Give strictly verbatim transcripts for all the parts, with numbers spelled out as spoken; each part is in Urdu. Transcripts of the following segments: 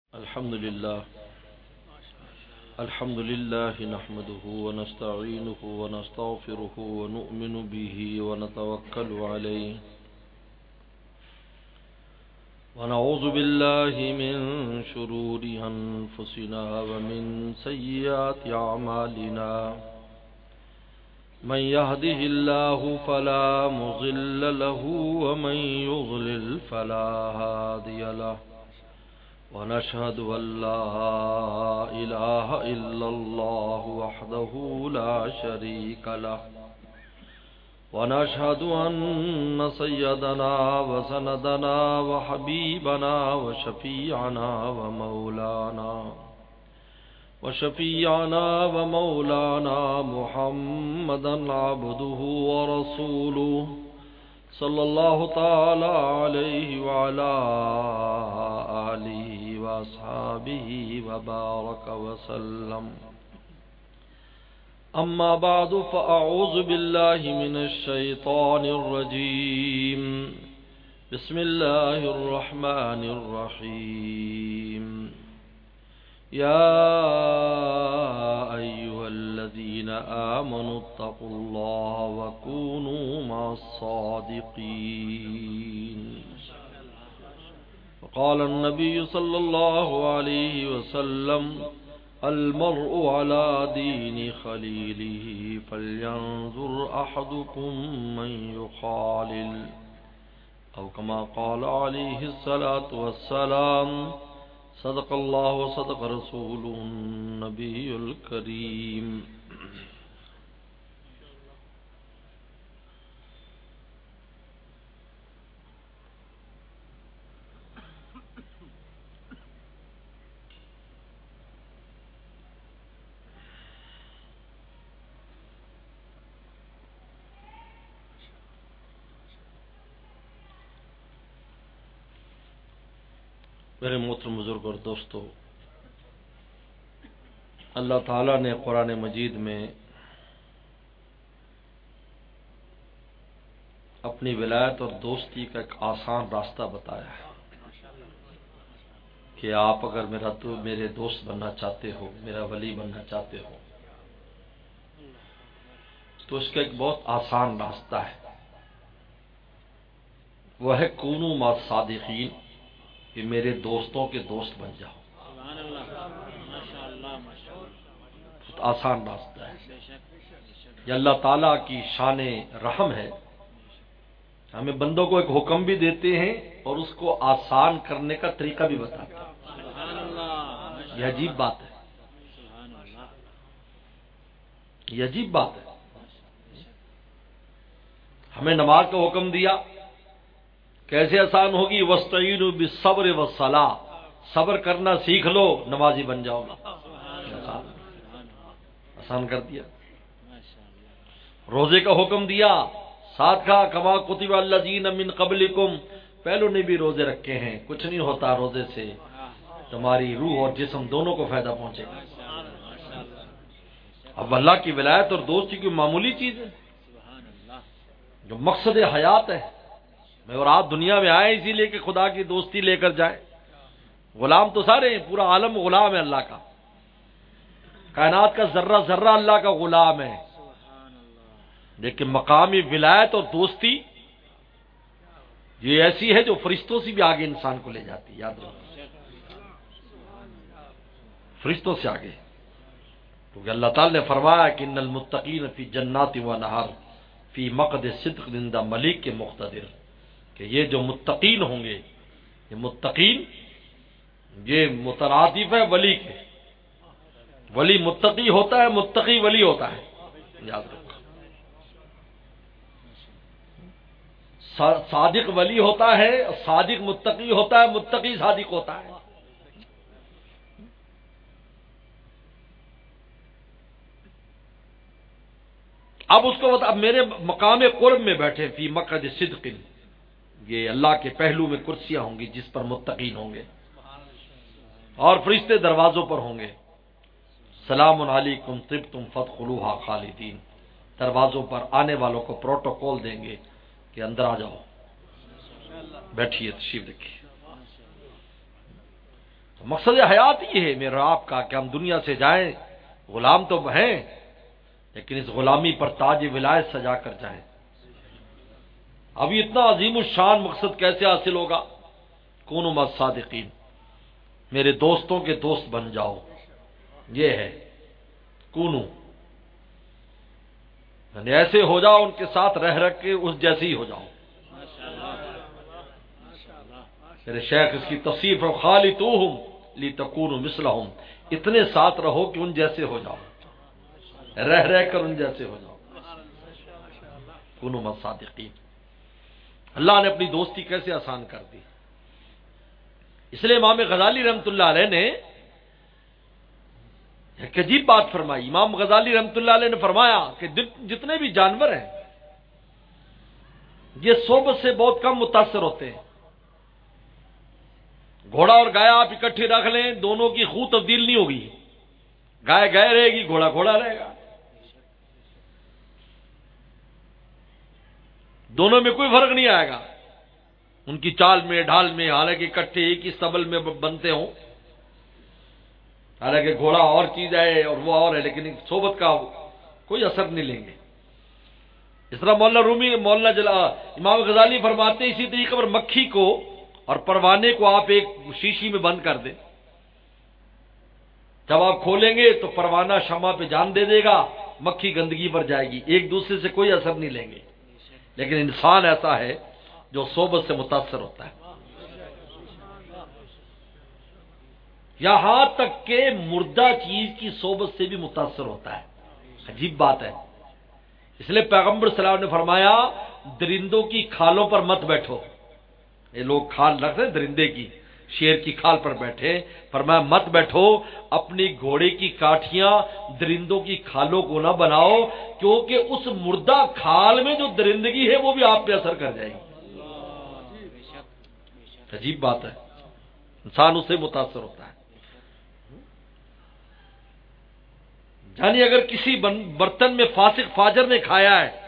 الحمد لله الحمد لله نحمده ونستعينه ونستغفره ونؤمن به ونتوكل عليه ونعوذ بالله من شرور أنفسنا ومن سيئات أعمالنا من يهده الله فلا مضل له ومن يضلل فلا هادي له ونشهد أن لا إله إلا الله وحده لا شريك له ونشهد أن سيدنا وسندنا وحبيبنا وشفيعنا ومولانا وشفيعنا ومولانا محمدا عبده ورسوله صلى الله تعالى عليه وعلى آله وأصحابه وبارك وسلم. أما بعد فأعوذ بالله من الشيطان الرجيم. بسم الله الرحمن الرحيم. يا أيها الذين آمنوا اتقوا الله وكونوا مع الصادقين. وقال النبي صلى الله عليه وسلم المرء على دين خليله فلينظر أحدكم من يخالل أو كما قال عليه الصلاة والسلام. صدق الله وصدق رسوله النبي الكريم. میرے محترم بزرگ اور دوستو، اللہ تعالیٰ نے قرآن مجید میں اپنی ولایت اور دوستی کا ایک آسان راستہ بتایا ہے کہ آپ اگر میرا تو میرے دوست بننا چاہتے ہو، میرا ولی بننا چاہتے ہو، تو اس کا ایک بہت آسان راستہ ہے، وہ ہے کونوا مع الصادقین، کہ میرے دوستوں کے دوست بن جاؤ. بہت آسان راستہ ہے. یہ اللہ تعالیٰ کی شان رحم ہے، ہمیں بندوں کو ایک حکم بھی دیتے ہیں اور اس کو آسان کرنے کا طریقہ بھی بتاتے ہیں. یہ عجیب بات ہے، یہ عجیب بات ہے. ہمیں نماز کا حکم دیا، کیسے آسان ہوگی؟ وَاسْتَعِينُوا بِالصَّبْرِ وَالصَّلَاةِ، صبر کرنا سیکھ لو، نمازی بن جاؤ گا. آسان کر دیا. روزے کا حکم دیا، ساتھ کہا کما کتب علی الذین من قبلکم، پہلوں نے بھی روزے رکھے ہیں، کچھ نہیں ہوتا روزے سے، تمہاری روح اور جسم دونوں کو فائدہ پہنچے گا. اب اللہ کی ولایت اور دوستی کی معمولی چیز ہے، جو مقصد حیات ہے. میں اور آپ دنیا میں آئے اسی لیے کہ خدا کی دوستی لے کر جائے. غلام تو سارے ہیں، پورا عالم غلام ہے اللہ کا، کائنات کا ذرہ ذرہ اللہ کا غلام ہے. لیکن مقامی ولایت اور دوستی یہ ایسی ہے جو فرشتوں سے بھی آگے انسان کو لے جاتی ہے. یاد رکھو، فرشتوں سے آگے. کیونکہ اللہ تعالی نے فرمایا کہ ان المتقین فی جنات و نہر فی مقعد صدق عند ملیک مقتدر، کہ یہ جو متقین ہوں گے، یہ متقین یہ مترادف ہے ولی کے. ولی متقی ہوتا ہے، متقی ولی ہوتا ہے. یاد رکھو، صادق ولی ہوتا ہے، صادق متقی ہوتا ہے، متقی صادق ہوتا ہے. اب اس کو بتا، اب میرے مقام قرب میں بیٹھے فی مقعد صدق، یہ اللہ کے پہلو میں کرسیاں ہوں گی جس پر متقین ہوں گے، اور فرشتے دروازوں پر ہوں گے. سلام علیکم طبتم فادخلوها خالدین، دروازوں پر آنے والوں کو پروٹوکول دیں گے کہ اندر آ جاؤ، بیٹھیے، تشریف رکھیے. مقصد حیات یہ ہے میرا آپ کا کہ ہم دنیا سے جائیں، غلام تو ہیں لیکن اس غلامی پر تاج ولایت سجا کر جائیں۔ اب یہ اتنا عظیم الشان مقصد کیسے حاصل ہوگا؟ کونوا مع الصادقین، میرے دوستوں کے دوست بن جاؤ، یہ ہے کونو، یعنی ایسے ہو جاؤ ان کے ساتھ رہ رکھ کے اس جیسے ہی ہو جاؤ۔ میرے شیخ اس کی تفسیر پر خالطوہم لتکونوا مثلہم، اتنے ساتھ رہو کہ ان جیسے ہو جاؤ، رہ رہ کر ان جیسے ہو جاؤ۔ کونوا مع الصادقین، اللہ نے اپنی دوستی کیسے آسان کر دی۔ اس لیے امام غزالی رحمۃ اللہ علیہ نے ایک عجیب بات فرمائی۔ امام غزالی رحمۃ اللہ علیہ نے فرمایا کہ جتنے بھی جانور ہیں یہ صحبت سے بہت کم متاثر ہوتے ہیں۔ گھوڑا اور گائے آپ اکٹھے رکھ لیں، دونوں کی خو تبدیل نہیں ہوگی، گائے گائے رہے گی، گھوڑا گھوڑا رہے گا، دونوں میں کوئی فرق نہیں آئے گا ان کی چال میں ڈھال میں، حالانکہ اکٹھے ایک ہی استبل میں بنتے ہوں، حالانکہ گھوڑا اور چیز ہے اور وہ اور ہے، لیکن صحبت کا کوئی اثر نہیں لیں گے۔ اس طرح مولانا رومی مولانا جلا امام غزالی فرماتے ہیں اسی طریقے پر مکھی کو اور پروانے کو آپ ایک شیشی میں بند کر دیں، جب آپ کھولیں گے تو پروانہ شمع پہ جان دے دے گا، مکھی گندگی پر جائے گی، ایک دوسرے سے کوئی اثر نہیں لیں گے۔ لیکن انسان ایسا ہے جو صحبت سے متاثر ہوتا ہے، یہاں تک کہ مردہ چیز کی صحبت سے بھی متاثر ہوتا ہے۔ عجیب بات ہے۔ اس لیے پیغمبر صلی اللہ علیہ وسلم نے فرمایا درندوں کی کھالوں پر مت بیٹھو، یہ لوگ کھال رکھتے ہیں درندے کی، شیر کی کھال پر بیٹھے، فرمایا مت بیٹھو، اپنی گھوڑے کی کاٹھیاں درندوں کی کھالوں کو نہ بناؤ، کیونکہ اس مردہ کھال میں جو درندگی ہے وہ بھی آپ پہ اثر کر جائے گی۔ عجیب بات ہے، انسان اس سے متاثر ہوتا ہے۔ یعنی اگر کسی برتن میں فاسق فاجر نے کھایا ہے،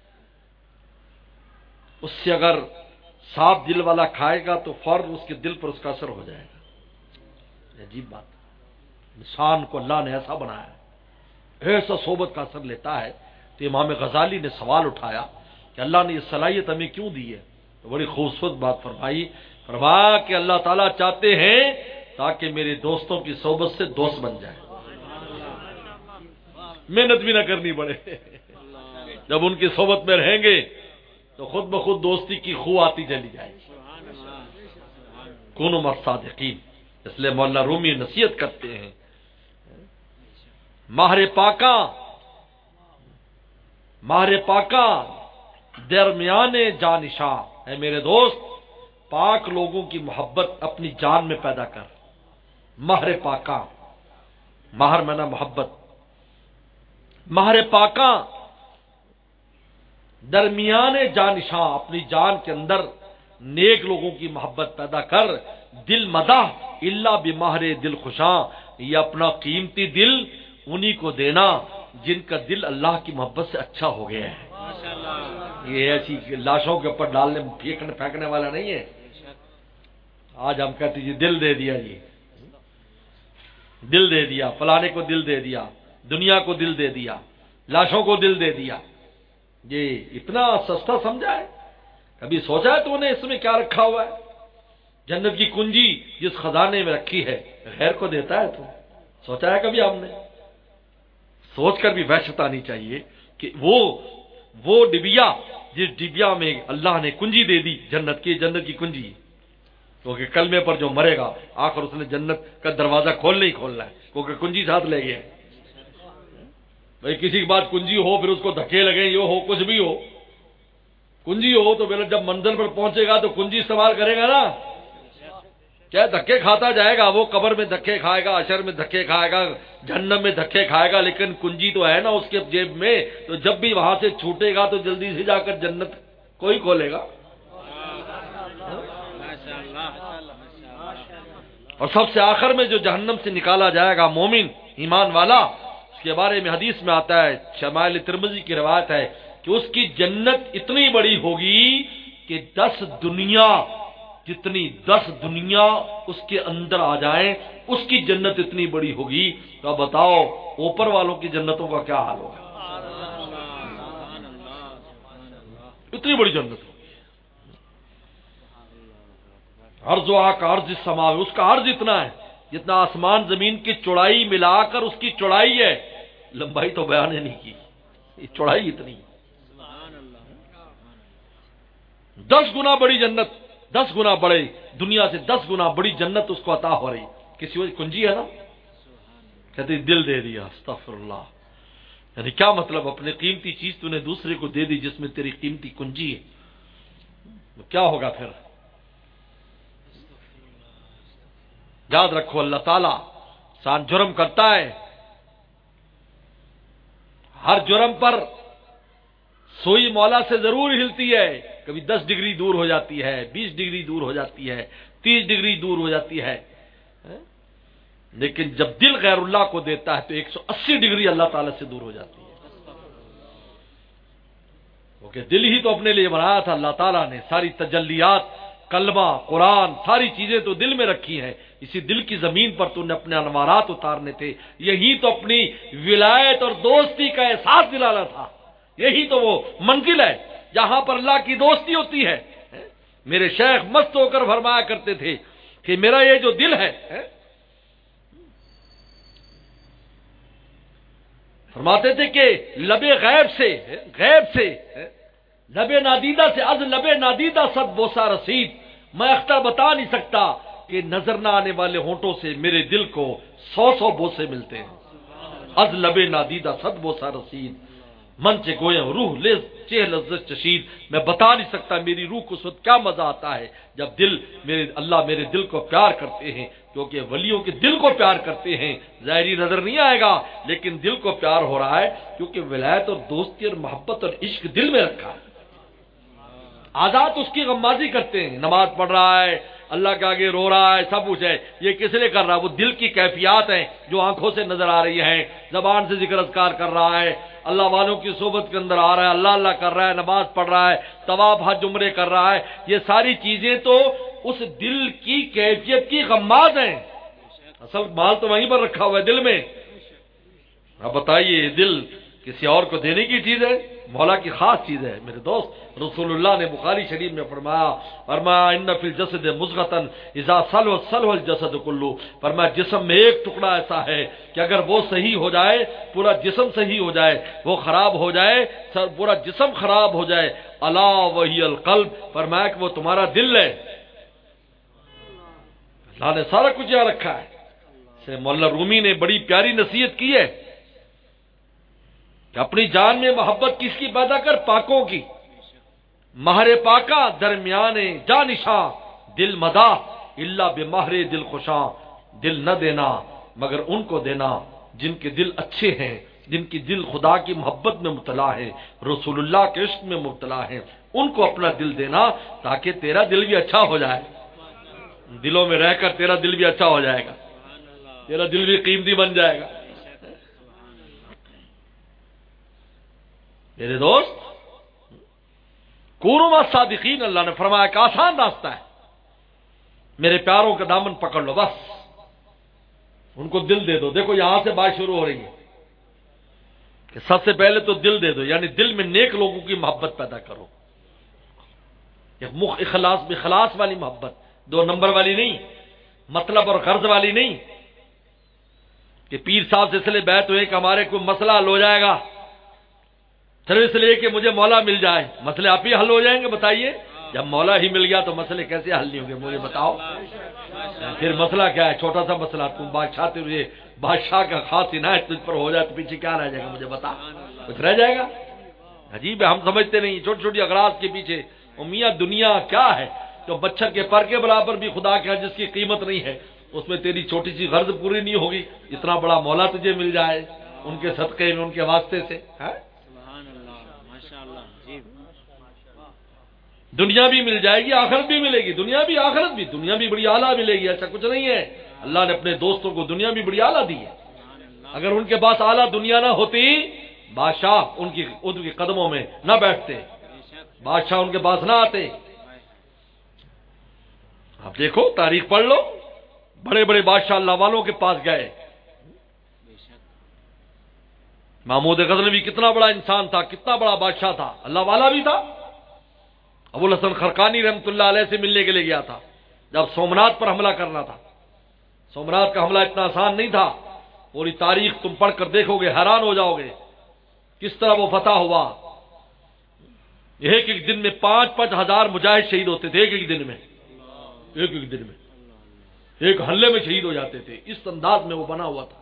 اس سے اگر صاف دل والا کھائے گا تو فوراً اس کے دل پر اس کا اثر ہو جائے گا۔ عجیب بات، انسان کو اللہ نے ایسا بنایا ہے، ایسا صحبت کا اثر لیتا ہے۔ تو امام غزالی نے سوال اٹھایا کہ اللہ نے یہ صلاحیت ہمیں کیوں دی ہے؟ تو بڑی خوبصورت بات فرمائی، فرمایا کہ اللہ تعالیٰ چاہتے ہیں تاکہ میرے دوستوں کی صحبت سے دوست بن جائے، محنت بھی نہ کرنی پڑے، جب ان کی صحبت میں رہیں گے تو خود بخود دوستی کی خو آتی چلی جائے گی۔ کونوا مع الصادقین، اس لیے مولانا رومی نصیحت کرتے ہیں، ماہر پاکاں ماہر پاکاں درمیان جانشاں، اے میرے دوست پاک لوگوں کی محبت اپنی جان میں پیدا کر۔ ماہر پاکاں، ماہر مانا محبت، ماہر پاکاں درمیان جانشاں، اپنی جان کے اندر نیک لوگوں کی محبت پیدا کر۔ دل مدح الا بماہر دل خوشاں، یہ اپنا قیمتی دل انہی کو دینا جن کا دل اللہ کی محبت سے اچھا ہو گیا ہے۔ یہ ایسی لاشوں کے اوپر ڈالنے پھینکنے پھینکنے والا نہیں ہے۔ آج ہم کہتے جی دل دے دیا، جی دل دے دیا، فلانے کو دل دے دیا، دنیا کو دل دے دیا، لاشوں کو دل دے دیا، یہ اتنا سستا سمجھا ہے؟ کبھی سوچا ہے تو نے اس میں کیا رکھا ہوا ہے؟ جنت کی کنجی جس خزانے میں رکھی ہے غیر کو دیتا ہے تو سوچا ہے کبھی ہم نے؟ سوچ کر بھی وحشت آنی چاہیے کہ وہ وہ ڈبیا جس ڈبیا میں اللہ نے کنجی دے دی جنت کی، جنت کی کنجی، کیونکہ کلمے پر جو مرے گا آخر اس نے جنت کا دروازہ کھولنا ہی کھولنا ہے، کیونکہ کنجی ساتھ لے گئے۔ بھائی کسی کے بعد کنجی ہو پھر اس کو دھکے لگے، یہ ہو کچھ بھی ہو، کنجی ہو تو پھر جب منزل پر پہنچے گا تو کنجی استعمال کرے گا نا، کیا دھکے کھاتا جائے گا، وہ قبر میں دھکے کھائے گا، حشر میں دھکے کھائے گا، جہنم میں دھکے کھائے گا، لیکن کنجی تو ہے نا اس کے جیب میں، تو جب بھی وہاں سے چھوٹے گا تو جلدی سے جا کر جنت کوئی کھولے گا۔ اور سب سے آخر میں جو جہنم سے نکالا جائے گا مومن ایمان والا، اس کے بارے میں حدیث میں آتا ہے، شمائل ترمذی کی روایت ہے کہ اس کی جنت اتنی بڑی ہوگی کہ دس دنیا جتنی دس دنیا اس کے اندر آ جائیں اس کی جنت اتنی بڑی ہوگی، تو بتاؤ اوپر والوں کی جنتوں کا کیا حال ہوگا؟ اتنی بڑی جنت ہوگی، عرض و کا عرض السماء، اس کا عرض اتنا ہے جتنا آسمان زمین کی چوڑائی ملا کر اس کی چوڑائی ہے، لمبائی تو بیان ہی نہیں کی، یہ چوڑائی اتنی، دس گنا بڑی جنت، دس گنا بڑے دنیا سے دس گنا بڑی جنت اس کو عطا ہو رہی، کسی وجہ کنجی ہے نا، کہتے دل دے دیا، استغفر اللہ، یعنی کیا مطلب؟ اپنے قیمتی چیز تو نے دوسرے کو دے دی جس میں تیری قیمتی کنجی ہے، تو کیا ہوگا پھر؟ یاد رکھو اللہ تعالیٰ انسان جرم کرتا ہے، ہر جرم پر سوئی مولا سے ضرور ہلتی ہے، کبھی دس ڈگری دور ہو جاتی ہے، بیس ڈگری دور ہو جاتی ہے، تیس ڈگری دور ہو جاتی ہے، لیکن جب دل غیر اللہ کو دیتا ہے تو ایک سو اسی ڈگری اللہ تعالیٰ سے دور ہو جاتی ہے، کیونکہ دل ہی تو اپنے لیے بنایا تھا اللہ تعالیٰ نے، ساری تجلیات، کلمہ، قرآن، ساری چیزیں تو دل میں رکھی ہیں، اسی دل کی زمین پر تو نے اپنے انوارات اتارنے تھے، یہی تو اپنی ولایت اور دوستی کا احساس دلانا تھا، یہی تو وہ منزل ہے جہاں پر اللہ کی دوستی ہوتی ہے۔ میرے شیخ مست ہو کر فرمایا کرتے تھے کہ میرا یہ جو دل ہے، فرماتے تھے کہ لب غیب سے غیب سے لب نادیدہ سے از لب نادیدہ صد بوسہ رسید، میں اختر بتا نہیں سکتا کہ نظر نہ آنے والے ہونٹوں سے میرے دل کو سو سو بوسے ملتے ہیں، از لب نادیدہ صد بوسہ رسید، من سے گویا روح لز چہ لذت چشید، میں بتا نہیں سکتا میری روح کو اس وقت کیا مزہ آتا ہے جب دل میرے اللہ میرے دل کو پیار کرتے ہیں، کیونکہ ولیوں کے دل کو پیار کرتے ہیں، ظاہری نظر نہیں آئے گا لیکن دل کو پیار ہو رہا ہے، کیونکہ ولایت اور دوستی اور محبت اور عشق دل میں رکھا ہے۔ آزاد اس کی غمازی کرتے ہیں، نماز پڑھ رہا ہے، اللہ کے آگے رو رہا ہے، سب کچھ ہے، یہ کس لیے کر رہا ہے؟ وہ دل کی کیفیات ہیں جو آنکھوں سے نظر آ رہی ہیں، زبان سے ذکر اذکار کر رہا ہے، اللہ والوں کی صحبت کے اندر آ رہا ہے، اللہ اللہ کر رہا ہے، نماز پڑھ رہا ہے، طواف حج عمرے کر رہا ہے، یہ ساری چیزیں تو اس دل کی کیفیت کی غماز ہیں، اصل مال تو وہیں پر رکھا ہوا ہے دل میں۔ اب بتائیے دل کسی اور کو دینے کی چیز ہے؟ مولا کی خاص چیز ہے میرے دوست۔ رسول اللہ نے بخاری شریف میں فرمایا فرمایا ان فی الجسد مضغۃ اذا صلحت صلح الجسد کلہ، فرمایا جسم میں ایک ٹکڑا ایسا ہے کہ اگر وہ صحیح ہو جائے پورا جسم صحیح ہو جائے، وہ خراب ہو جائے پورا جسم خراب ہو جائے، الا وہی القلب، فرمایا کہ وہ تمہارا دل ہے۔ اللہ نے سارا کچھ یہاں رکھا ہے۔ سے مولانا رومی نے بڑی پیاری نصیحت کی ہے کہ اپنی جان میں محبت کس کی پیدا کر؟ پاکوں کی، مہر پاکا درمیان جانشاں، دل مدا الا بمہر دل خوشاں، دل نہ دینا مگر ان کو دینا جن کے دل اچھے ہیں، جن کی دل خدا کی محبت میں مبتلا ہے، رسول اللہ کے عشق میں مبتلا ہے، ان کو اپنا دل دینا تاکہ تیرا دل بھی اچھا ہو جائے، دلوں میں رہ کر تیرا دل بھی اچھا ہو جائے گا، تیرا دل بھی قیمتی بن جائے گا۔ میرے دوست کونوا صادقین، اللہ نے فرمایا کہ آسان راستہ ہے، میرے پیاروں کا دامن پکڑ لو، بس ان کو دل دے دو۔ دیکھو یہاں سے بات شروع ہو رہی ہے کہ سب سے پہلے تو دل دے دو، یعنی دل میں نیک لوگوں کی محبت پیدا کرو، مخ اخلاص بخلاص والی محبت، دو نمبر والی نہیں، مطلب اور غرض والی نہیں کہ پیر صاحب سے اس لیے بیعت ہوئے کہ ہمارے کوئی مسئلہ حل ہو جائے گا، چلو اس لیے کہ مجھے مولا مل جائے، مسئلے آپ ہی حل ہو جائیں گے؟ بتائیے، جب مولا ہی مل گیا تو مسئلے کیسے حل نہیں ہوں گے؟ مجھے بتاؤ پھر مسئلہ کیا ہے؟ چھوٹا سا مسئلہ، تم بادشاہ تجھے بادشاہ کا خاص عنایت تجھ پر ہو جائے تو پیچھے کیا رہ جائے گا؟ مجھے بتا، کچھ رہ جائے گا؟ عجیب ہے، ہم سمجھتے نہیں چھوٹی چھوٹی اغراض کے پیچھے۔ میاں دنیا کیا ہے جو مچھر کے پر کے برابر بھی خدا کے جس کی قیمت نہیں ہے، اس میں تیری چھوٹی سی غرض پوری نہیں ہوگی، اتنا بڑا مولا تجھے مل جائے ان کے صدقے میں، ان کے واسطے سے۔ دنیا بھی مل جائے گی، آخرت بھی ملے گی، دنیا بھی آخرت بھی، دنیا بھی بڑی اعلیٰ ملے گی، ایسا کچھ نہیں ہے۔ اللہ نے اپنے دوستوں کو دنیا بھی بڑی اعلیٰ دی ہے، اگر ان کے پاس اعلیٰ دنیا نہ ہوتی بادشاہ ان کی ان کے قدموں میں نہ بیٹھتے، بادشاہ ان کے پاس نہ آتے۔ آپ دیکھو تاریخ پڑھ لو، بڑے بڑے بادشاہ اللہ والوں کے پاس گئے. محمود غزنوی کتنا بڑا انسان تھا، کتنا بڑا بادشاہ تھا، اللہ والا بھی تھا. ابو الحسن خرقانی رحمۃ اللہ علیہ سے ملنے کے لیے گیا تھا جب سومنات پر حملہ کرنا تھا. سومنات کا حملہ اتنا آسان نہیں تھا، پوری تاریخ تم پڑھ کر دیکھو گے حیران ہو جاؤ گے کس طرح وہ فتح ہوا. ایک ایک دن میں پانچ پانچ ہزار مجاہد شہید ہوتے تھے، ایک ایک دن میں ایک ایک دن میں ایک حملے میں شہید ہو جاتے تھے. اس انداز میں وہ بنا ہوا تھا.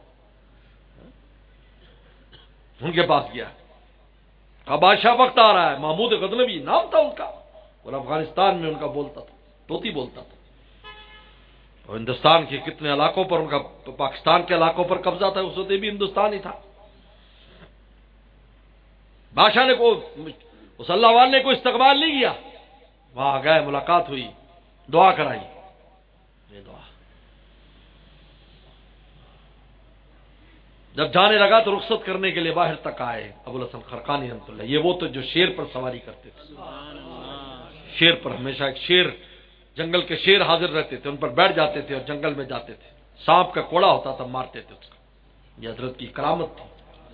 ان کے پاس گیا، اب بادشاہ وقت آ رہا ہے. محمود غزنوی نام تھا ان کا، اور افغانستان میں ان کا بولتا تھا، طوطی بولتا تھا. اور ہندوستان کے کتنے علاقوں پر ان کا، پاکستان کے علاقوں پر قبضہ تھا، اس وقت بھی ہندوستان ہی تھا. بادشاہ نے کو اس اللہ والے نے کوئی استقبال نہیں کیا. وہاں گئے، ملاقات ہوئی، دعا کرائی. یہ دعا جب جانے لگا تو رخصت کرنے کے لیے باہر تک آئے ابو الحسن خرقانی رحمۃ اللہ. یہ وہ تو جو شیر پر سواری کرتے تھے، شیر پر ہمیشہ ایک شیر، جنگل کے شیر حاضر رہتے تھے، ان پر بیٹھ جاتے تھے اور جنگل میں جاتے تھے. سانپ کا کوڑا ہوتا تھا، مارتے تھے اس کا. یہ حضرت کی کرامت تھی.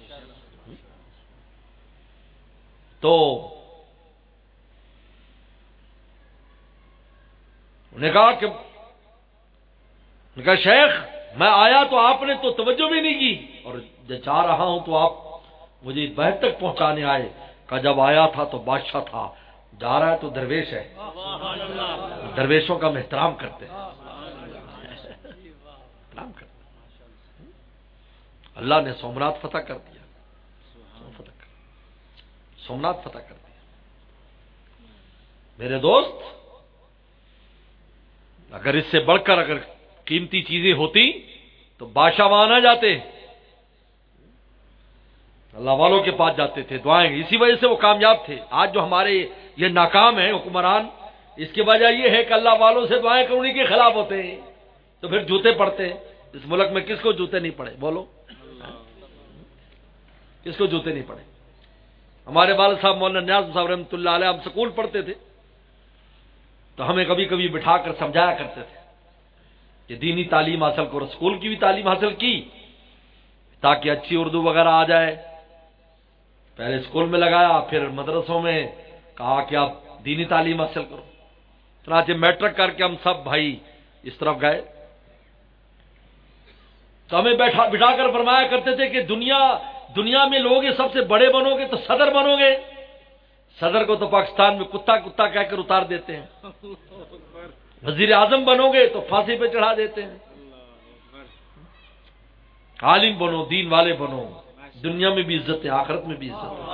تو انہوں نے کہا کہ انہوں نے کہا شیخ میں آیا تو آپ نے تو توجہ بھی نہیں کی، اور جب جا رہا ہوں تو آپ مجھے بہت تک پہنچانے آئے. کہا جب آیا تھا تو بادشاہ تھا، جا رہا ہے تو درویش ہے. درویشوں کا ہم احترام کرتے ہیں، احترام کرتے ہیں. اللہ نے سومنات فتح کر دیا، سومنات فتح کر دیا. میرے دوست اگر اس سے بڑھ کر اگر قیمتی چیزیں ہوتی تو بادشاہ وہاں نہ جاتے، اللہ والوں کے پاس جاتے تھے. دعائیں، اسی وجہ سے وہ کامیاب تھے. آج جو ہمارے یہ ناکام ہیں حکمران، اس کی وجہ یہ ہے کہ اللہ والوں سے دعائیں کرنے کے خلاف ہوتے ہیں، تو پھر جوتے پڑتے ہیں. اس ملک میں کس کو جوتے نہیں پڑے؟ بولو کس کو جوتے نہیں پڑے؟ ہمارے والد صاحب مولانا نیاز صاحب رحمۃ اللہ علیہ، ہم سکول پڑھتے تھے تو ہمیں کبھی کبھی بٹھا کر سمجھایا کرتے تھے کہ دینی تعلیم حاصل کرو. اسکول کی بھی تعلیم حاصل کی تاکہ اچھی اردو وغیرہ آ جائے. پہلے اسکول میں لگایا، پھر مدرسوں میں کہا کہ آپ دینی تعلیم حاصل کرو. چنانچہ میٹرک کر کے ہم سب بھائی اس طرف گئے تو ہمیں بیٹھا بٹھا کر فرمایا کرتے تھے کہ دنیا دنیا میں لوگ سب سے بڑے بنو گے تو صدر بنو گے. صدر کو تو پاکستان میں کتا کتا کہہ کر اتار دیتے ہیں. وزیر اعظم بنو گے تو پھانسی پہ چڑھا دیتے ہیں. عالم بنو، دین والے بنو، دنیا میں بھی عزت ہے، آخرت میں بھی عزت ہے.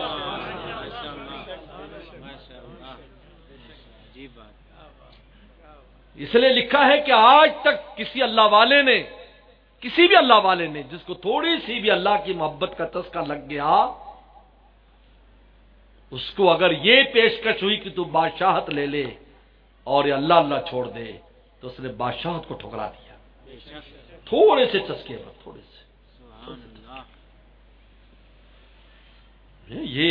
اس لیے لکھا ہے کہ آج تک کسی اللہ والے نے، کسی بھی اللہ والے نے جس کو تھوڑی سی بھی اللہ کی محبت کا تذکرہ لگ گیا، اس کو اگر یہ پیشکش ہوئی کہ تو بادشاہت لے لے اور یہ اللہ اللہ چھوڑ دے، تو اس نے بادشاہت کو ٹھکرا دیا. تھوڑے سے چسکے پر، تھوڑے سے. یہ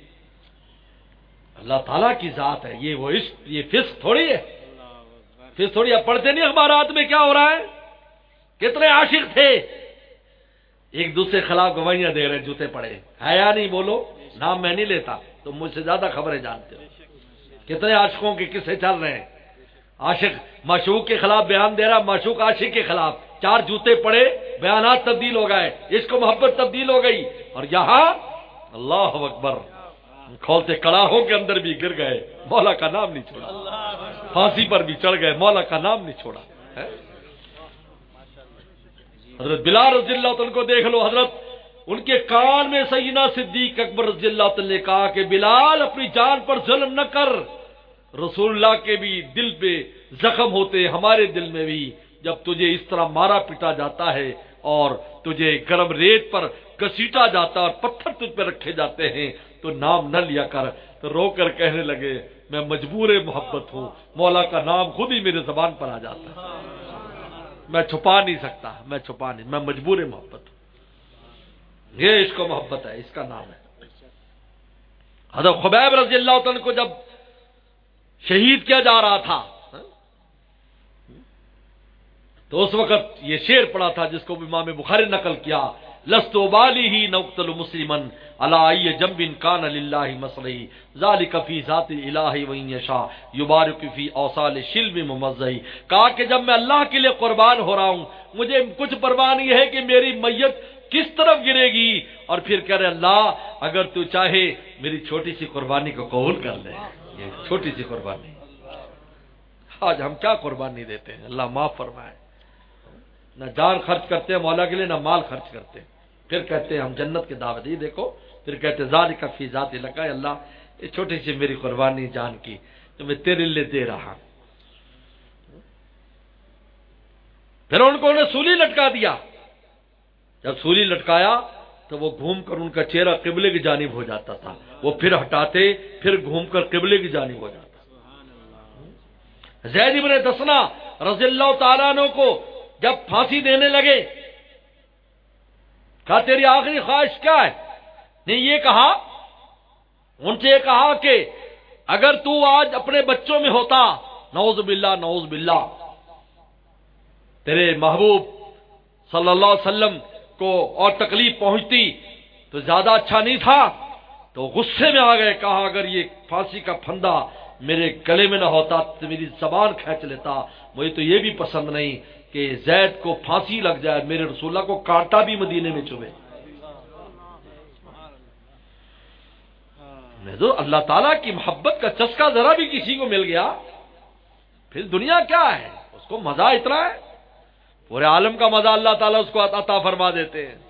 اللہ تعالیٰ کی ذات ہے. یہ وہ عشق، یہ فسق تھوڑی ہے، فسق تھوڑی. آپ پڑھتے نہیں اخبارات میں کیا ہو رہا ہے؟ کتنے عاشق تھے ایک دوسرے خلاف گواہیاں دے رہے، جوتے پڑے. ہے یا نہیں؟ بولو. نام میں نہیں لیتا، تم مجھ سے زیادہ خبریں جانتے ہو. کتنے عاشقوں کے قصے چل رہے ہیں. عاشق معشوق کے خلاف بیان دے رہا، معشوق عاشق کے خلاف. چار جوتے پڑے، بیانات تبدیل ہو گئے، عشق و محبت تبدیل ہو گئی. اور یہاں اللہ اکبر، کھولتے کڑاہوں کے اندر بھی گر گئے، مولا کا نام نہیں چھوڑا. پھانسی پر بھی چڑھ گئے، مولا کا نام نہیں چھوڑا. حضرت بلال رضی اللہ عنہ کو دیکھ لو. حضرت ان کے کان میں سیدنا صدیق اکبر رضی اللہ عنہ نے کہا کہ بلال اپنی جان پر ظلم نہ کر. رسول اللہ کے بھی دل پہ زخم ہوتے، ہمارے دل میں بھی. جب تجھے اس طرح مارا پیٹا جاتا ہے اور تجھے گرم ریت پر گسیٹا جاتا اور پتھر تجھ پہ رکھے جاتے ہیں تو نام نہ لیا کر. تو رو کر کہنے لگے میں مجبور محبت ہوں، مولا کا نام خود ہی میرے زبان پر آ جاتا ہے، میں چھپا نہیں سکتا، میں چھپا نہیں، میں مجبور محبت ہوں. یہ عشق و محبت ہے، اس کا نام ہے. حضرت خبیب رضی اللہ عنہ کو جب شہید کیا جا رہا تھا تو اس وقت یہ شعر پڑا تھا جس کو امام بخاری نقل کیا، لست بالی ہی نقتل مسلمن علی ای جنب کان للہ مصلحی ذالک فی ذات الہ و ان یشاء یبارک فی اوصال شلب ممزئی. کہا کہ جب میں اللہ کے لیے قربان ہو رہا ہوں مجھے کچھ پرواہ نہیں ہے کہ میری میت کس طرف گرے گی، اور پھر کہہ رہے اللہ اگر تو چاہے میری چھوٹی سی قربانی کو قبول کر لے. یہ چھوٹی سی قربانی، آج ہم کیا قربانی دیتے ہیں، اللہ معاف فرمائے. نہ جان خرچ کرتے ہیں مولا کے لیے، نہ مال خرچ کرتے ہیں، پھر کہتے ہیں ہم جنت کے دعوت. ہی دیکھو پھر کہتے ذالک فی ذات لکا، اللہ یہ چھوٹی سی میری قربانی جان کی تو میں تیرے لیے دے رہا. پھر ان کو انہیں سولی لٹکا دیا. جب سولی لٹکایا تو وہ گھوم کر ان کا چہرہ قبلے کی جانب ہو جاتا تھا، وہ پھر ہٹاتے پھر گھوم کر قبلے کی جانب ہو جاتا. زید بن دسنا رضی اللہ تعالیٰ عنہ کو جب پھانسی دینے لگے کہا تیری آخری خواہش کیا ہے؟ نے یہ کہا ان سے یہ کہا کہ اگر تو آج اپنے بچوں میں ہوتا، نعوذ باللہ نعوذ باللہ، تیرے محبوب صلی اللہ علیہ وسلم کو اور تکلیف پہنچتی تو زیادہ اچھا نہیں تھا. تو غصے میں آ گئے، کہا اگر یہ پھانسی کا پھندا میرے گلے میں نہ ہوتا تو میری زبان کھینچ لیتا. مجھے تو یہ بھی پسند نہیں کہ زید کو پھانسی لگ جائے، میرے رسول اللہ کو کانٹا بھی مدینے میں چبھے. جو اللہ تعالیٰ کی محبت کا چسکا ذرا بھی کسی کو مل گیا پھر دنیا کیا ہے، اس کو مزہ اتنا ہے، پورے عالم کا مزہ اللہ تعالیٰ اس کو عطا فرما دیتے ہیں.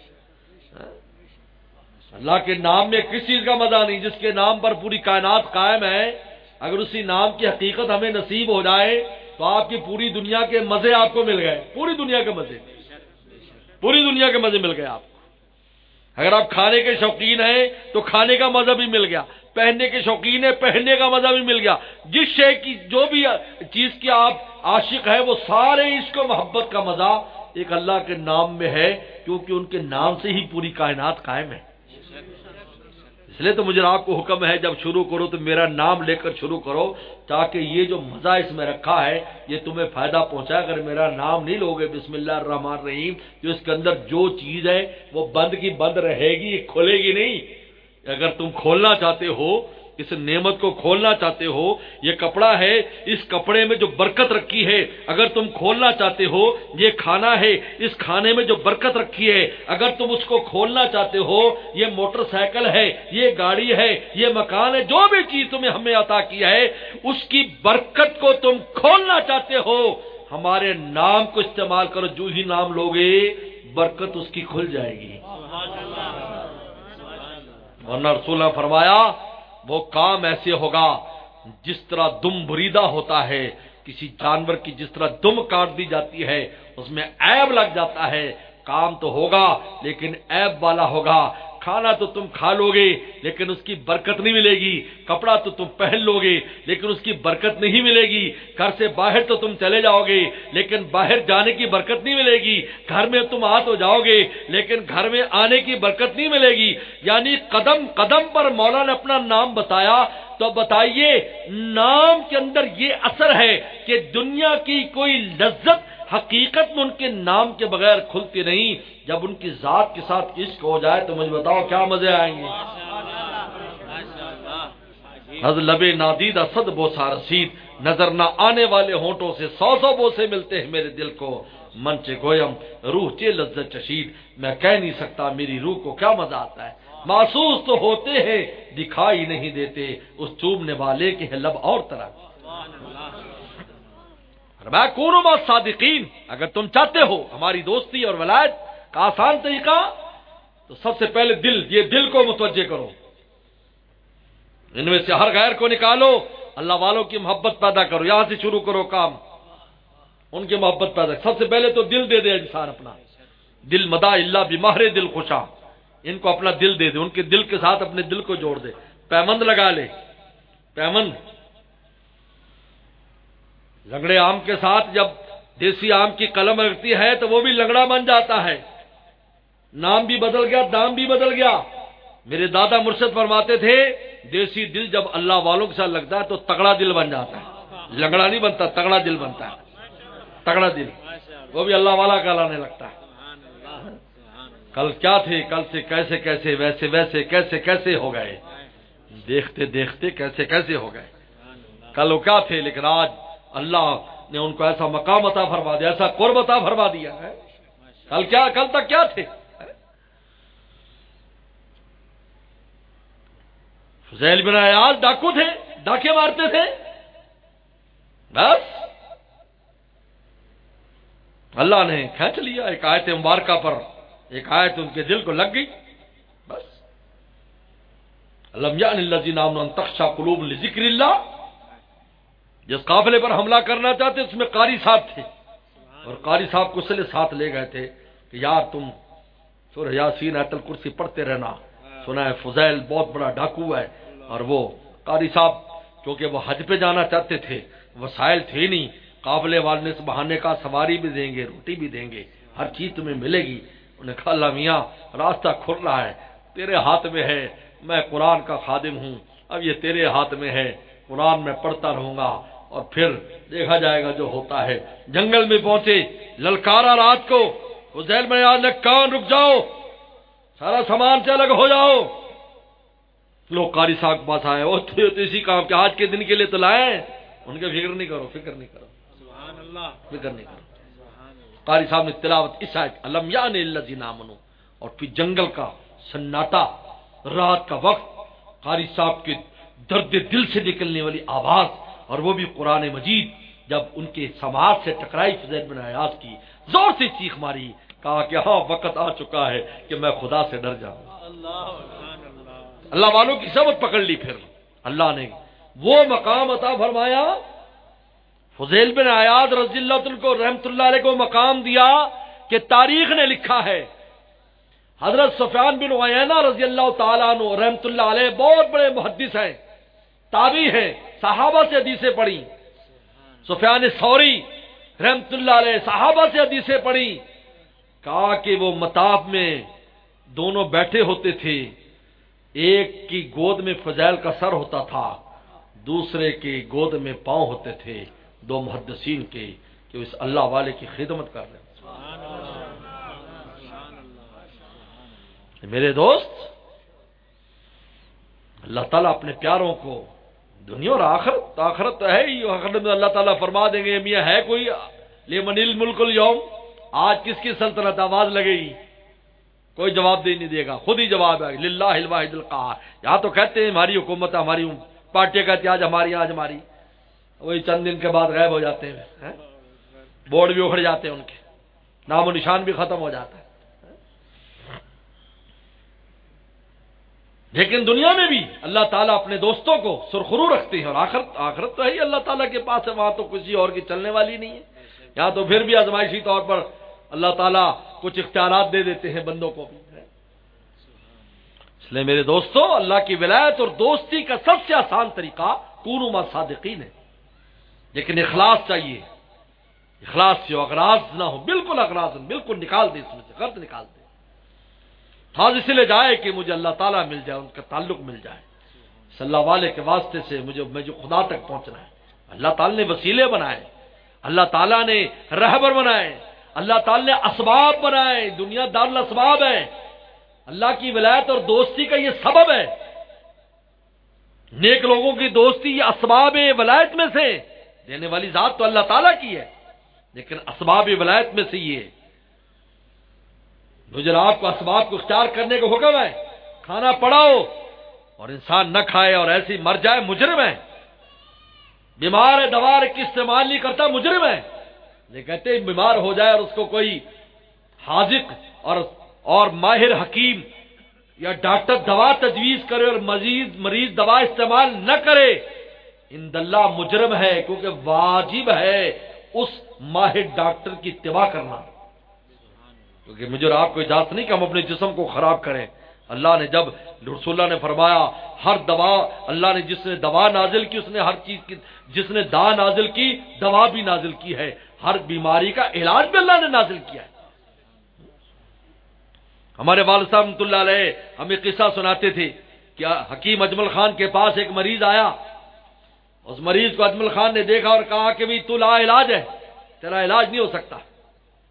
اللہ کے نام میں کس چیز کا مزہ نہیں، جس کے نام پر پوری کائنات قائم ہے. اگر اسی نام کی حقیقت ہمیں نصیب ہو جائے تو آپ کی پوری دنیا کے مزے آپ کو مل گئے، پوری دنیا کے مزے، پوری دنیا کے مزے مل گئے آپ کو. اگر آپ کھانے کے شوقین ہیں تو کھانے کا مزہ بھی مل گیا، پہننے کے شوقین ہیں پہننے کا مزہ بھی مل گیا. جس شے کی جو بھی چیز کی آپ عاشق ہے وہ سارے عشق و محبت کا مزہ ایک اللہ کے نام میں ہے، کیونکہ ان کے نام سے ہی پوری کائنات قائم ہے. اس لیے تو مجھے آپ کو حکم ہے جب شروع کرو تو میرا نام لے کر شروع کرو، تاکہ یہ جو مزہ اس میں رکھا ہے یہ تمہیں فائدہ پہنچائے. اگر میرا نام نہیں لوگے بسم اللہ الرحمن الرحیم تو اس کے اندر جو چیز ہے وہ بند کی بند رہے گی، کھلے گی نہیں. اگر تم کھولنا چاہتے ہو، اس نعمت کو کھولنا چاہتے ہو، یہ کپڑا ہے اس کپڑے میں جو برکت رکھی ہے اگر تم کھولنا چاہتے ہو، یہ کھانا ہے اس کھانے میں جو برکت رکھی ہے اگر تم اس کو کھولنا چاہتے ہو، یہ موٹر سائیکل ہے، یہ گاڑی ہے، یہ مکان ہے، جو بھی چیز تمہیں ہمیں عطا کی ہے اس کی برکت کو تم کھولنا چاہتے ہو، ہمارے نام کو استعمال کرو. جو ہی نام لوگے برکت اس کی کھل جائے گی. ورنہ رسول نے فرمایا وہ کام ایسے ہوگا جس طرح دم بریدہ ہوتا ہے، کسی جانور کی جس طرح دم کاٹ دی جاتی ہے اس میں عیب لگ جاتا ہے. کام تو ہوگا لیکن عیب والا ہوگا. کھانا تو تم کھا لو گے لیکن اس کی برکت نہیں ملے گی. کپڑا تو تم پہن لو گے لیکن اس کی برکت نہیں ملے گی. گھر سے باہر تو تم چلے جاؤ گے لیکن باہر جانے کی برکت نہیں ملے گی. گھر میں تم آ تو جاؤ گے لیکن گھر میں آنے کی برکت نہیں ملے گی. یعنی قدم قدم پر مولا نے اپنا نام بتایا. تو بتائیے نام کے اندر یہ اثر ہے کہ دنیا کی کوئی لذت حقیقت میں ان کے نام کے بغیر کھلتی نہیں. جب ان کی ذات کے ساتھ عشق ہو جائے تو مجھے بتاؤ کیا مزے آئیں گے. از لبے نادیدہ صد بوسہ رسید، نظر نہ آنے والے ہونٹوں سے سو سو بوسے ملتے ہیں میرے دل کو. من چے گویم روح چے لذت چشید، میں کہہ نہیں سکتا میری روح کو کیا مزہ آتا ہے. محسوس تو ہوتے ہیں دکھائی نہیں دیتے، اس چوبنے والے کے ہے لب اور طرح. میں کونوا مع صادقین، اگر تم چاہتے ہو ہماری دوستی اور ولایت کا آسان طریقہ تو سب سے پہلے دل، یہ دل کو متوجہ کرو. ان میں سے ہر غیر کو نکالو، اللہ والوں کی محبت پیدا کرو. یہاں سے شروع کرو کام، ان کی محبت پیدا. سب سے پہلے تو دل دے دے انسان اپنا. دل مدا اللہ بمہر دل خوشا، ان کو اپنا دل دے دے، ان کے دل کے ساتھ اپنے دل کو جوڑ دے. پیمند لگا لے. پیمند لنگڑے آم کے ساتھ جب دیسی آم کی قلم رکھتی ہے تو وہ بھی لنگڑا بن جاتا ہے. نام بھی بدل گیا، دام بھی بدل گیا. میرے دادا مرشد فرماتے تھے دیسی دل جب اللہ والوں کے ساتھ لگتا ہے تو تگڑا دل بن جاتا ہے. لنگڑا نہیں بنتا، تگڑا دل بنتا ہے. تگڑا دل. وہ بھی اللہ والا کہلانے لگتا ہے. کل کیا تھے، کل سے کیسے کیسے ویسے ویسے کیسے کیسے ہو گئے، دیکھتے دیکھتے کیسے کیسے ہو گئے. کل وہ کیا تھے، لیکن آج اللہ نے ان کو ایسا مقام عطا فرما دیا، ایسا قرب عطا فرما دیا ہے. کل کیا، کل تک کیا تھے. فضیل بن عیاض ڈاکو تھے، ڈاکے مارتے تھے. بس اللہ نے کھینچ لیا ایک آیت مبارکہ پر، ایک آیت ان کے دل کو لگ گئی. بس الم یعن الذین آمنوا ان تخشع قلوبهم لذکر اللہ. جس قافلے پر حملہ کرنا چاہتے اس میں قاری صاحب تھے، اور قاری صاحب کو سلے ساتھ لے گئے تھے کہ یار تم سورہ یاسین آیت الکرسی پڑھتے رہنا. سنا ہے فضیل بہت بڑا ڈاکو ہے، اور وہ قاری صاحب کیونکہ وہ حج پہ جانا چاہتے تھے، وسائل تھے نہیں، قافلے والے نے اس بہانے کا سواری بھی دیں گے، روٹی بھی دیں گے، ہر چیز تمہیں ملے گی. انہوں نے کہا اللہ میاں راستہ کھل رہا ہے، تیرے ہاتھ میں ہے، میں قرآن کا خادم ہوں، اب یہ تیرے ہاتھ میں ہے، قرآن میں پڑھتا رہوں گا اور پھر دیکھا جائے گا جو ہوتا ہے. جنگل میں پہنچے، للکارا رات کو. فضیل بن عیاض نے کہا رک جاؤ، سارا سامان سے الگ ہو جاؤ. لوگ قاری صاحب کے پاس آئے، وہ تو اسی کام کے آج کے دن کے لیے تو لائے. ان کے فکر نہیں کرو، فکر نہیں کرو، سبحان اللہ، فکر نہیں کرو. قاری صاحب نے تلاوت اس آیت الم یعن الذین آمنوا، اور پھر جنگل کا سناٹا، رات کا وقت، قاری صاحب کے درد دل سے نکلنے والی آواز، اور وہ بھی قرآن مجید جب ان کے سماعت سے ٹکرائی فضیل بن عیاض کی، زور سے چیخ ماری، کہا کہ ہاں وقت آ چکا ہے کہ میں خدا سے ڈر جاؤں. اللہ والوں کی سبق پکڑ لی. پھر اللہ نے وہ مقام عطا فرمایا، فضیل بن عیاض رضی اللہ عنہ کو رحمت اللہ علیہ کو مقام دیا کہ تاریخ نے لکھا ہے. حضرت سفیان بن عیینہ رضی اللہ تعالیٰ عنہ رحمت اللہ علیہ بہت بڑے محدث ہیں، تابعی ہیں، صحابہ سے حدیثیں پڑھی. سفیان ثوری رحمت اللہ علیہ صحابہ سے حدیثیں پڑھی. کہا کہ وہ مطاف میں دونوں بیٹھے ہوتے تھے، ایک کی گود میں فضیل کا سر ہوتا تھا، دوسرے کی گود میں پاؤں ہوتے تھے، دو محدثین کے، کہ اس اللہ والے کی خدمت کر رہے ہیں. میرے دوست، اللہ تعالیٰ اپنے پیاروں کو دنیا اور آخرت، آخرت تو ہے ہی، آخرت میں اللہ تعالیٰ فرما دیں گے میاں ہے کوئی لمن الملک اليوم، آج کس کی سلطنت، آواز لگے گی، کوئی جواب دے نہیں دے گا، خود ہی جواب ہے للہ الواحد القہار. یہاں تو کہتے ہیں ہماری حکومت، ہماری پارٹی کہتی ہے آج ہماری، آج ہماری، وہی چند دن کے بعد غائب ہو جاتے ہیں، بورڈ بھی اکھڑ جاتے ہیں، ان کے نام و نشان بھی ختم ہو جاتا ہے. لیکن دنیا میں بھی اللہ تعالیٰ اپنے دوستوں کو سرخرو رکھتے ہیں، اور آخرت، آخرت تو ہے ہی اللہ تعالیٰ کے پاس ہے، وہاں تو کسی اور کی چلنے والی نہیں ہے. یہاں تو پھر بھی آزمائشی طور پر اللہ تعالیٰ کچھ اختیارات دے دیتے ہیں بندوں کو بھی. اس لیے میرے دوستوں، اللہ کی ولایت اور دوستی کا سب سے آسان طریقہ کونوا مع صادقین ہے، لیکن اخلاص چاہیے. اخلاص سے اغراض نہ ہو، بالکل اغراض بالکل نکال دے، اس میں سے غرض نکال دے. خاص اس لیے جائے کہ مجھے اللہ تعالیٰ مل جائے، ان کا تعلق مل جائے، صلی اللہ والے کے واسطے سے مجھے مجھے خدا تک پہنچنا ہے. اللہ تعالیٰ نے وسیلے بنائے، اللہ تعالیٰ نے رہبر بنائے، اللہ تعالیٰ نے اسباب بنائے. دنیا دار الاسباب ہے، اللہ کی ولایت اور دوستی کا یہ سبب ہے. نیک لوگوں کی دوستی یہ اسباب ولایت میں سے، دینے والی ذات تو اللہ تعالیٰ کی ہے، لیکن اسباب ولایت میں سے یہ مجھے آپ کو اسباب کو اختیار کرنے کا حکم ہے. کھانا پڑاؤ اور انسان نہ کھائے اور ایسی مر جائے، مجرم ہے. بیمار ہے، دوا کی استعمال نہیں کرتا، مجرم ہے. یہ کہتے ہیں بیمار ہو جائے اور اس کو کوئی حاذق اور اور ماہر حکیم یا ڈاکٹر دوا تجویز کرے اور مزید مریض دوا استعمال نہ کرے، عند اللہ مجرم ہے، کیونکہ واجب ہے اس ماہر ڈاکٹر کی اتباع کرنا. کیونکہ مجھے اور آپ کو اجازت نہیں کہ ہم اپنے جسم کو خراب کریں. اللہ نے جب رسول اللہ نے فرمایا ہر دوا، اللہ نے جس نے دوا نازل کی اس نے ہر چیز کی، جس نے دا نازل کی دوا بھی نازل کی ہے، ہر بیماری کا علاج بھی اللہ نے نازل کیا ہے. ہمارے والد صاحب رحمۃ اللہ علیہ ہمیں قصہ سناتے تھے کہ حکیم اجمل خان کے پاس ایک مریض آیا. اس مریض کو اجمل خان نے دیکھا اور کہا کہ بھی تو لا علاج ہے، تیرا علاج نہیں ہو سکتا.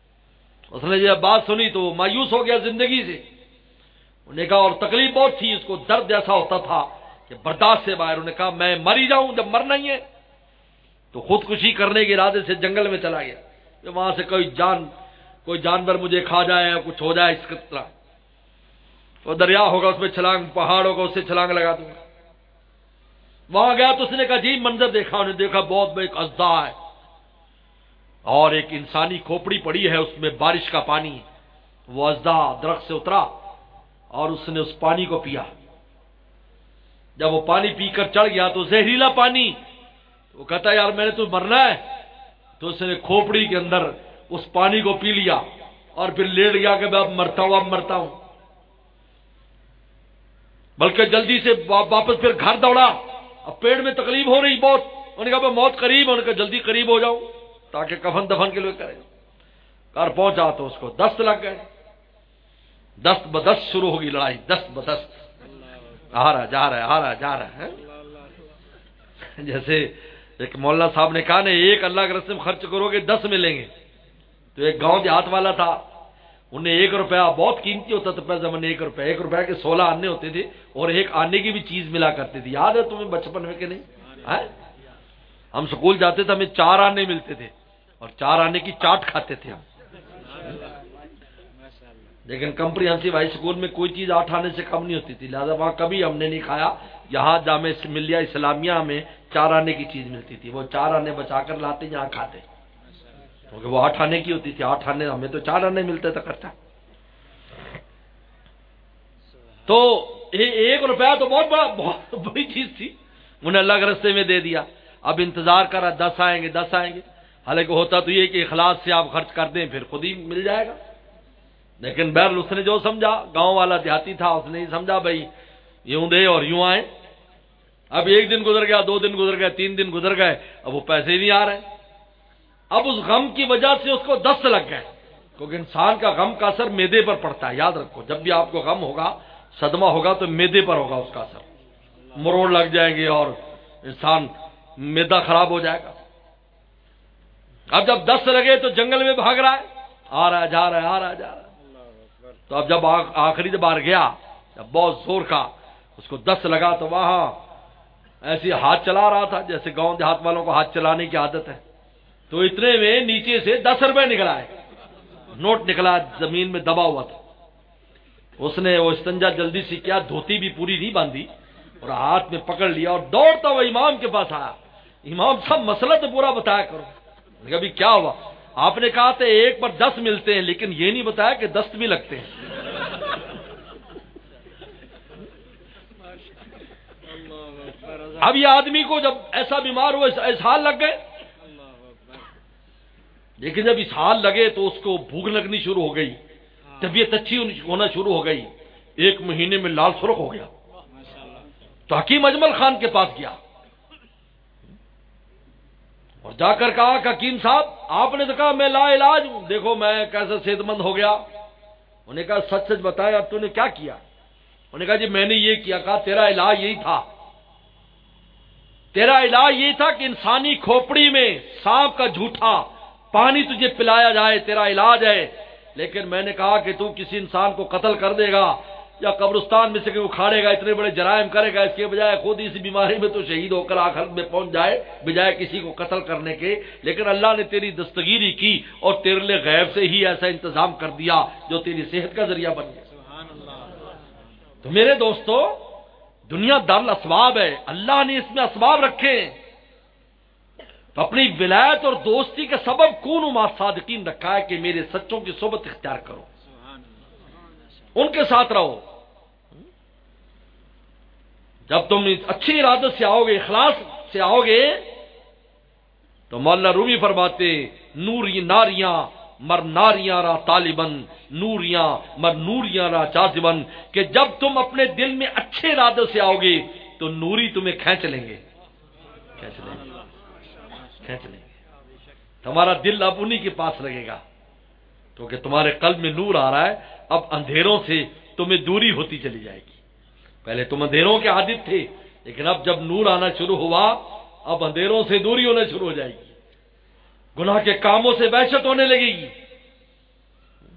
اس نے جب بات سنی تو مایوس ہو گیا زندگی سے. انہوں نے کہا اور تکلیف بہت تھی, اس کو درد ایسا ہوتا تھا کہ برداشت سے باہر. انہوں نے کہا میں مر ہی جاؤں, جب مرنا ہی ہے. تو خودکشی کرنے کے ارادے سے جنگل میں چلا گیا کہ وہاں سے کوئی جان کوئی جانور مجھے کھا جائے یا کچھ ہو جائے اس طرح. وہ دریا ہوگا اس میں چھلانگ, پہاڑ ہوگا اس سے چھلانگ لگا دوں گا. وہاں گیا تو اس نے کہا جی منظر دیکھا. انہوں نے دیکھا بہت بڑا ایک اژدہا ہے اور ایک انسانی کھوپڑی پڑی ہے, اس میں بارش کا پانی. وہ اژدہا درخت سے اترا اور اس نے اس پانی کو پیا. جب وہ پانی پی کر چڑھ گیا تو زہریلا پانی. وہ کہتا ہے یار میں نے تو مرنا ہے. تو اس نے کھوپڑی کے اندر اس پانی کو پی لیا اور پھر لیٹ گیا کہ میں اب مرتا ہوں اب مرتا ہوں. بلکہ جلدی سے واپس پھر گھر دوڑا. اب پیٹ میں تکلیف ہو رہی بہت. انہوں نے کہا میں موت قریب. انہوں نے کہا جلدی قریب ہو جاؤں تاکہ کفن دفن کے لیے کرے. گھر پہنچا تو اس کو دست لگ گئے. دست بدست شروع ہوگی لڑائی, دست بدست. آ رہا جا رہا ہے آ رہا جا رہا ہے. جیسے ایک مولانا صاحب نے کہا نا ایک اللہ کے راستے میں خرچ کرو گے دس ملیں گے. تو ایک گاؤں دیہات والا تھا, انہیں ایک روپیہ بہت قیمتی ہوتا تھا پہلے زمانے. ایک روپیہ ایک روپیہ کے سولہ آنے ہوتے تھے اور ایک آنے کی بھی چیز ملا کرتی تھی. یاد ہے تمہیں بچپن میں کہ نہیں؟ ہم سکول جاتے تھے ہمیں چار آنے ملتے تھے اور چار آنے کی چاٹ کھاتے تھے ہم. لیکن کمپریہنسو ہائی اسکول میں کوئی چیز آٹھ آنے سے کم نہیں ہوتی تھی, لہٰذا وہاں کبھی ہم نے نہیں کھایا. یہاں جامعہ ملیہ اسلامیہ میں چار آنے کی چیز ملتی تھی, وہ چار آنے بچا کر لاتے یہاں کھاتے کیونکہ وہ آٹھ آنے کی ہوتی تھی. آٹھ آنے ہمیں تو چار آنے ملتے تھا خرچہ. تو ایک روپیہ تو بہت بڑا بہت بڑی چیز تھی. انہیں اللہ کے راستے میں دے دیا. اب انتظار کرا دس آئیں گے دس آئیں گے. حالانکہ ہوتا تو یہ کہ اخلاص سے آپ خرچ کر دیں پھر خود ہی مل جائے گا. لیکن بہرحال اس نے جو سمجھا, گاؤں والا دیہاتی تھا, اس نے سمجھا بھائی یوں دے اور یوں آئے. اب ایک دن گزر گیا, دو دن گزر گئے, تین دن گزر گئے, اب وہ پیسے نہیں آ رہے. اب اس غم کی وجہ سے اس کو دست لگ گئے, کیونکہ انسان کا غم کا اثر معدے پر پڑتا ہے. یاد رکھو جب بھی آپ کو غم ہوگا, صدمہ ہوگا تو معدے پر ہوگا اس کا اثر. مروڑ لگ جائیں گے اور انسان معدہ خراب ہو جائے گا. اب جب دست لگے تو جنگل میں بھاگ رہا ہے, آ رہا ہے جا رہا ہے آ رہا ہے جا رہا ہے. تو اب جب آخری بار گیا, جب بہت زور کا اس کو دست لگا تو وہاں ایسے ہاتھ چلا رہا تھا جیسے گاؤں دیہات والوں کو ہاتھ چلانے کی عادت ہے. تو اتنے میں نیچے سے دس روپے نکلا ہے, نوٹ نکلا, زمین میں دبا ہوا تھا. اس نے وہ استنجا جلدی سے کیا, دھوتی بھی پوری نہیں باندھی اور ہاتھ میں پکڑ لیا اور دوڑتا وہ امام کے پاس آیا. امام صاحب مسئلہ تو پورا بتایا کرو. کبھی کیا ہوا؟ آپ نے کہا تھا ایک پر دس ملتے ہیں, لیکن یہ نہیں بتایا کہ دست بھی لگتے ہیں. اب یہ آدمی کو جب ایسا بیمار ہوا, اسہال لگ گئے. لیکن جب اسہال لگے تو اس کو بھوک لگنی شروع ہو گئی, طبیعت اچھی ہونا شروع ہو گئی. ایک مہینے میں لال سرخ ہو گیا. تو حکیم اجمل خان کے پاس گیا اور جا کر کہا کہ حکیم صاحب آپ نے تو کہا میں لا علاج ہوں, دیکھو میں کیسا صحت مند ہو گیا. انہوں نے کہا سچ سچ بتایا اب تو نے کیا کیا؟ انہوں نے کہا جی میں نے یہ کیا. کہا تیرا علاج یہی تھا, تیرا علاج یہ تھا کہ انسانی کھوپڑی میں سانپ کا جھوٹا پانی تجھے پلایا جائے, تیرا علاج ہے. لیکن میں نے کہا کہ تو کسی انسان کو قتل کر دے گا یا قبرستان میں سے کہ اکھاڑے گا, اتنے بڑے جرائم کرے گا, اس کے بجائے خود اس بیماری میں تو شہید ہو کر آخرت میں پہنچ جائے بجائے کسی کو قتل کرنے کے. لیکن اللہ نے تیری دستگیری کی اور تیرے لیے غیب سے ہی ایسا انتظام کر دیا جو تیری صحت کا ذریعہ بن گیا. تو میرے دوستو, دنیا دار اسباب ہے, اللہ نے اس میں اسباب رکھے ہیں. تو اپنی ولایت اور دوستی کا سبب کونوا مع صادقین رکھا ہے کہ میرے سچوں کی صحبت اختیار کرو, ان کے ساتھ رہو. جب تم اچھی ارادت سے آؤ گے, اخلاص سے آؤ گے, تو مولانا رومی فرماتے نوری ناریاں مر ناریاں را طالبن, نوریاں مر نوریاں را جاذبن, کہ جب تم اپنے دل میں اچھے ارادت سے آؤ گے تو نوری تمہیں کھینچ لیں گے, کھینچ لیں گے, کھینچ لیں گے. تمہارا دل اب انہی کے پاس لگے گا کیونکہ تمہارے قلب میں نور آ رہا ہے. اب اندھیروں سے تمہیں دوری ہوتی چلی جائے گی. پہلے تم اندھیروں کے عادت تھے, لیکن اب جب نور آنا شروع ہوا اب اندھیروں سے دوری ہونا شروع ہو جائے گی, گناہ کے کاموں سے وحشت ہونے لگے گی.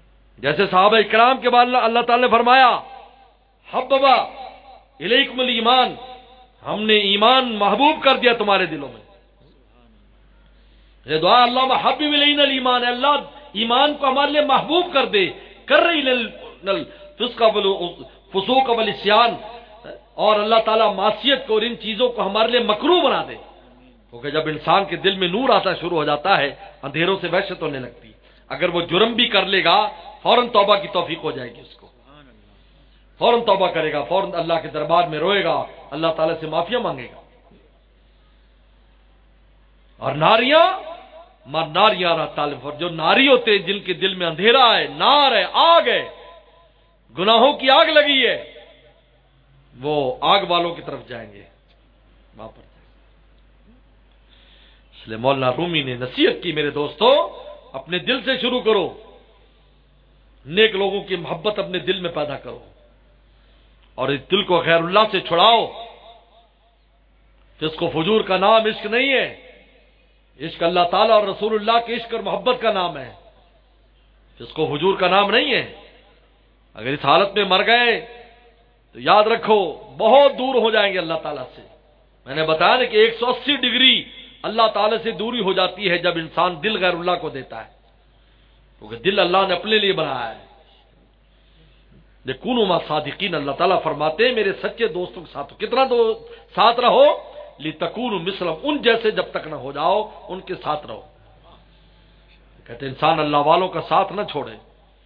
جیسے صحابہ اکرام کے بعد اللہ تعالی نے فرمایا حببا الیکم الایمان، ہم نے ایمان محبوب کر دیا تمہارے دلوں میں. یہ دعا اللہ محبب الینا الایمان، اللہ ایمان کو ہمارے لیے محبوب کر دے. کر رہی الفسق والفسوق والعصیان، اور اللہ تعالیٰ معصیت کو اور ان چیزوں کو ہمارے لیے مکروہ بنا دے. کیونکہ جب انسان کے دل میں نور آتا شروع ہو جاتا ہے اندھیروں سے وحشت ہونے لگتی. اگر وہ جرم بھی کر لے گا فوراً توبہ کی توفیق ہو جائے گی اس کو، فوراً توبہ کرے گا، فوراً اللہ کے دربار میں روئے گا، اللہ تعالیٰ سے معافیا مانگے گا. اور ناریاں مر ناریاں طالب، اور جو ناری ہوتے ہیں جن کے دل میں اندھیرا ہے، نار ہے، آگ ہے، گناہوں کی آگ لگی ہے، وہ آگ والوں کی طرف جائیں گے وہاں پر. اس لیے مولانا رومی نے نصیحت کی میرے دوستو اپنے دل سے شروع کرو، نیک لوگوں کی محبت اپنے دل میں پیدا کرو اور اس دل کو غیر اللہ سے چھڑاؤ. جس کو فجور کا نام عشق نہیں ہے، عشق اللہ تعالیٰ اور رسول اللہ کے عشق اور محبت کا نام ہے. جس کو فجور کا نام نہیں ہے، اگر اس حالت میں مر گئے تو یاد رکھو بہت دور ہو جائیں گے اللہ تعالیٰ سے. میں نے بتایا نا کہ ایک سو اسی ڈگری اللہ تعالیٰ سے دوری ہو جاتی ہے جب انسان دل غیر اللہ کو دیتا ہے، کیونکہ دل اللہ نے اپنے لیے بنایا ہے. لِكُونُوا مَعَ الصَّادِقِينَ، اللہ تعالیٰ فرماتے ہیں میرے سچے دوستوں کے ساتھ. کتنا دو ساتھ رہو؟ لِتَكُونُوا مِثْلَهُمْ، ان جیسے جب تک نہ ہو جاؤ ان کے ساتھ رہو. کہتے انسان اللہ والوں کا ساتھ نہ چھوڑے.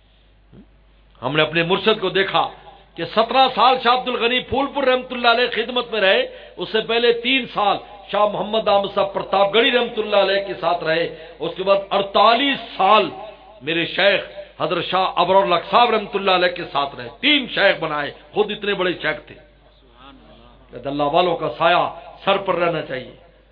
ہم نے اپنے مرشد کو دیکھا کہ سترہ سال شاہ عبد الغنی پھول پور رحمۃ اللہ علیہ خدمت میں رہے، اس سے پہلے تین سال شاہ محمد احمد صاحب پرتاپ گڑھی رحمۃ اللہ علیہ کے ساتھ رہے، اس کے بعد اڑتالیس سال میرے شیخ حضرت شاہ ابرار الحق صاحب رحمۃ اللہ علیہ کے ساتھ رہے. تین شیخ بنائے، خود اتنے بڑے شیخ تھے. کہ اللہ والوں کا سایہ سر پر رہنا چاہیے،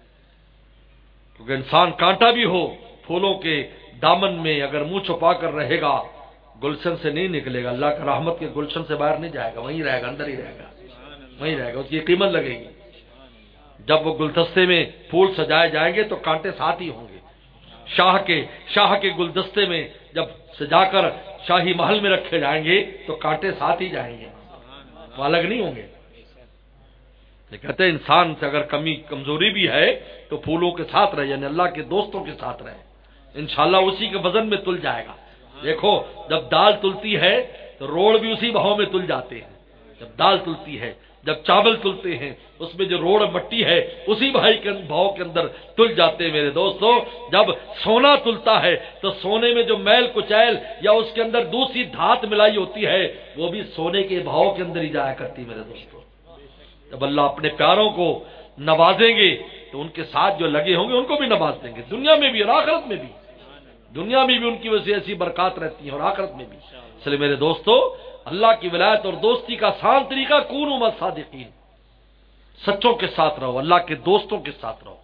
کیونکہ انسان کانٹا بھی ہو پھولوں کے دامن میں اگر منہ چھپا کر رہے گا گلشن سے نہیں نکلے گا. اللہ کا رحمت کے گلشن سے باہر نہیں جائے گا، وہیں رہے گا، اندر ہی رہے گا، وہیں رہے گا. اس کی قیمت لگے گی. جب وہ گلدستے میں پھول سجائے جائیں گے تو کانٹے ساتھ ہی ہوں گے. شاہ کے شاہ کے گلدستے میں جب سجا کر شاہی محل میں رکھے جائیں گے تو کانٹے ساتھ ہی جائیں گے، وہ الگ نہیں ہوں گے. یہ کہتے ہیں انسان سے اگر کمی کمزوری بھی ہے تو پھولوں کے ساتھ رہے، یعنی اللہ کے دوستوں کے ساتھ رہے، انشاءاللہ اسی کے وزن میں تل جائے گا. دیکھو جب دال تلتی ہے تو روڑ بھی اسی بہاؤ میں تل جاتے ہیں. جب دال تلتی ہے، جب چاول تلتے ہیں، اس میں جو روڑ مٹی ہے اسی بھائی کے بھاؤ کے اندر تل جاتے ہیں. میرے دوستو جب سونا تلتا ہے تو سونے میں جو میل کچیل یا اس کے اندر دوسری دھات ملائی ہوتی ہے وہ بھی سونے کے بھاؤ کے اندر ہی جایا کرتی. میرے دوستو جب اللہ اپنے پیاروں کو نوازیں گے تو ان کے ساتھ جو لگے ہوں گے ان کو بھی نواز دیں گے، دنیا میں بھی اور آخرت میں بھی. دنیا میں بھی ان کی وجہ سے ایسی برکات رہتی ہیں اور آخرت میں بھی. اس لیے میرے دوستو اللہ کی ولایت اور دوستی کا آسان طریقہ کونوا مع الصادقین، سچوں کے ساتھ رہو، اللہ کے دوستوں کے ساتھ رہو.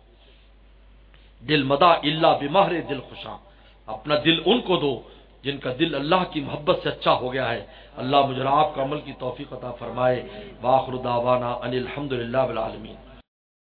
دل مدا اللہ بمہر دل خوشاں، اپنا دل ان کو دو جن کا دل اللہ کی محبت سے اچھا ہو گیا ہے. اللہ مجھے آپ کا عمل کی توفیق عطا فرمائے. وآخر دعوانا ان الحمد للہ رب العالمین.